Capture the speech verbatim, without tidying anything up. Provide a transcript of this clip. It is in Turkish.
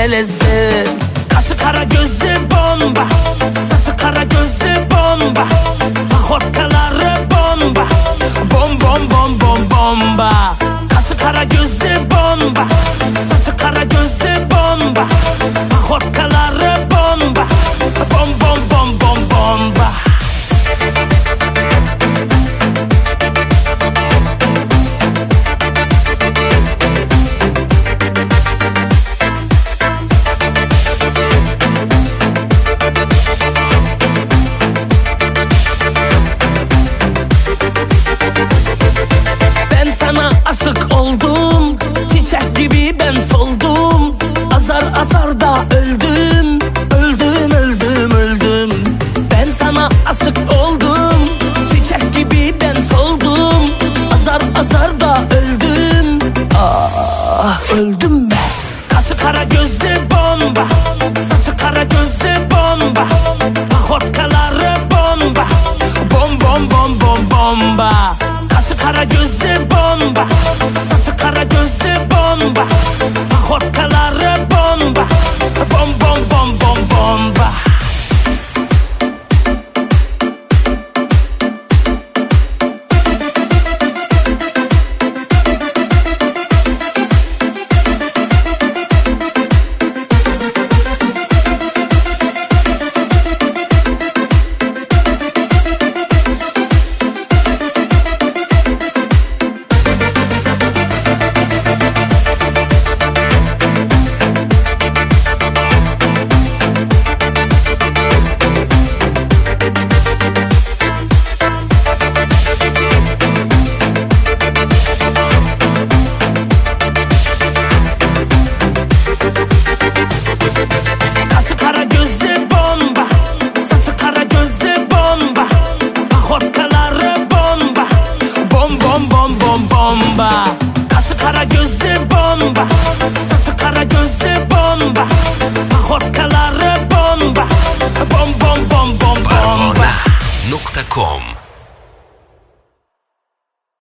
lezzet. Kaşı kara gözlü bomba, saçı kara gözlü bomba, hotkaları bomba, bom bom bom bom bomba. Kaşı kara gözlü bomba, saçı kara gözlü bomba, hotkaları bomba, bom bom bom bom bomba. Aşık oldum, çiçek gibi ben soldum. Azar azar da öldüm, öldüm öldüm öldüm. Ben sana aşık oldum, çiçek gibi ben soldum. Azar azar da öldüm, ah öldüm ben. Kaşı kara gözlü bomba, saçı kara gözlü bomba, hotkaları bomba, bom bom bom bom bomba. Kaşı kara gözlü bomba, saçı kara gözlü bomba, hotkaları bomba, bom bom bom bom bomba. Bomba, kaşı kara gözlü bomba, saçı kara gözlü bomba, hotkaları bomba, bom bom bom bom bomba. Barvona nokta com